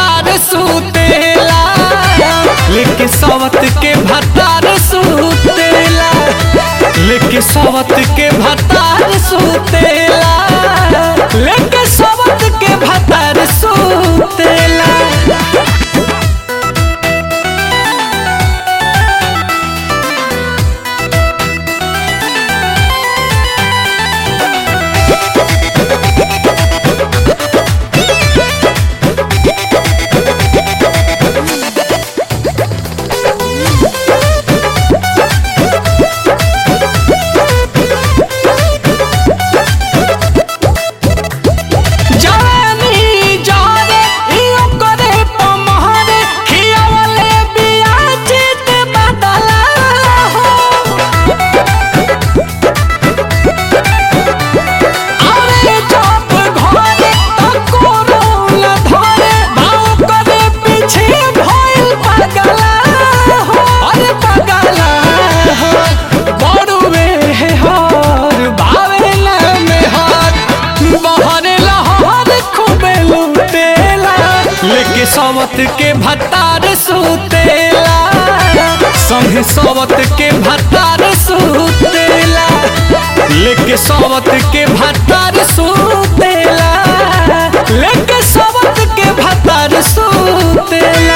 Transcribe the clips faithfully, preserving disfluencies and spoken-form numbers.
भतार सुतेला, लेके सवत के भतार सुतेला, लेके सवत के भतार सुतेला, लेके सवत के भतार सुतेला। लेके सवत के भतार सुतेला, संगे सवत के भतार सुतेला, लेके सवत के भतार सुतेला, लेके सवत के भतार सुतेला।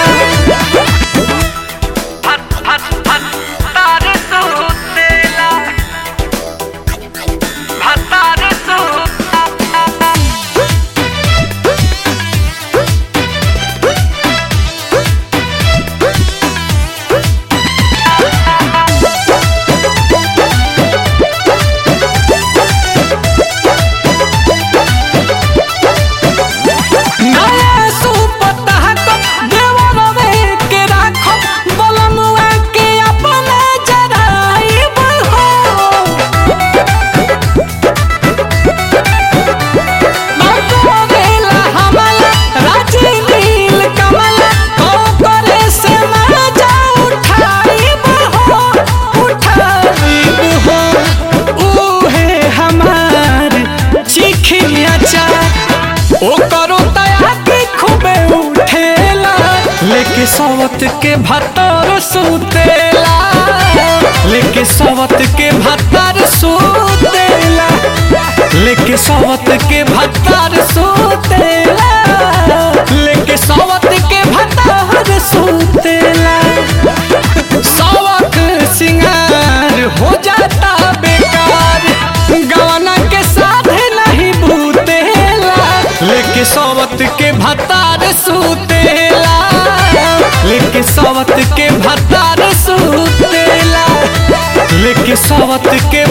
लेके सवत के भतार सुतेला, लेके सवत के भतार सुतेला, लेके सवत के भतार सुतेला, लेके सवत के भतार सुतेला। सवक सिंगार हो जाता बेकार, गवाना के साथ नहीं भूतेला, लेके सवत के भतार सुतेला, लेके सवत के भतार सुतेला, लेके सवत के